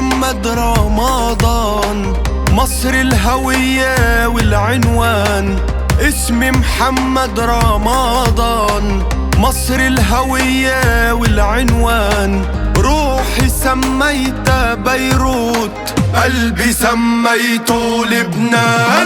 محمد رمضان، مصر الهوية والعنوان. اسمي محمد رمضان، مصر الهوية والعنوان. روحي سميتها بيروت، قلبي سميته لبنان.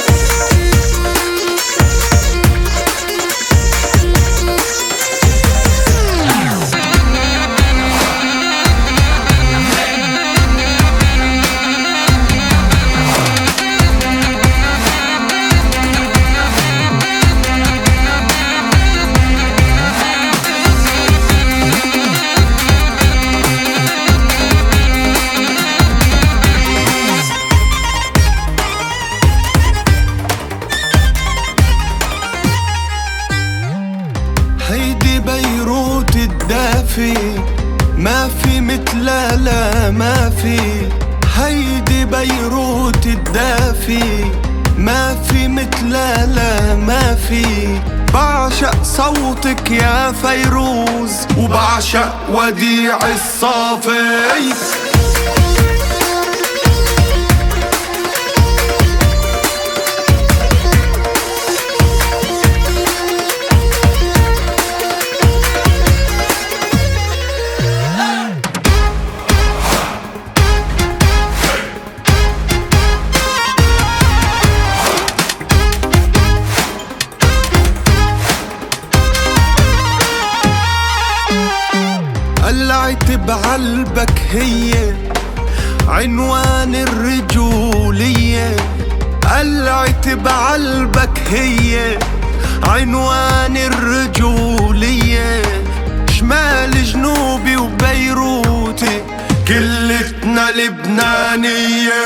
هيدي بيروت الدافي، ما في مثلها لا ما في. هيدي بيروت الدافي، ما في مثلها لا ما في. بعشق صوتك يا فيروز، وبعشق وديع الصافي. قلعت بعلبك هي عنوان الرجولية. قلعت بعلبك هي عنوان الرجولية. شمال جنوبي وبيروتي كلتنا لبنانية.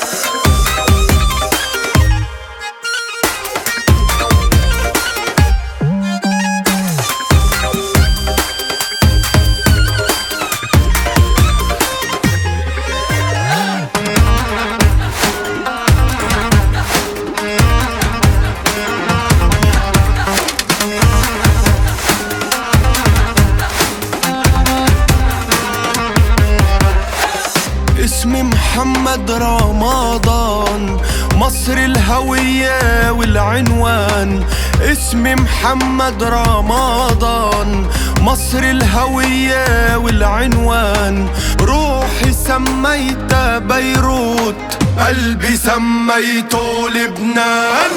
اسمي محمد رمضان، مصر الهوية والعنوان. اسمي محمد رمضان، مصر الهوية والعنوان. روحي سميتها بيروت، قلبي سميته لبنان.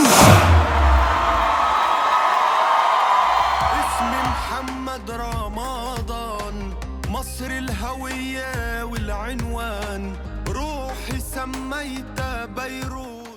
اسمي محمد رمضان، مصر الهوية والعنوان. روحي سميتها بيروت.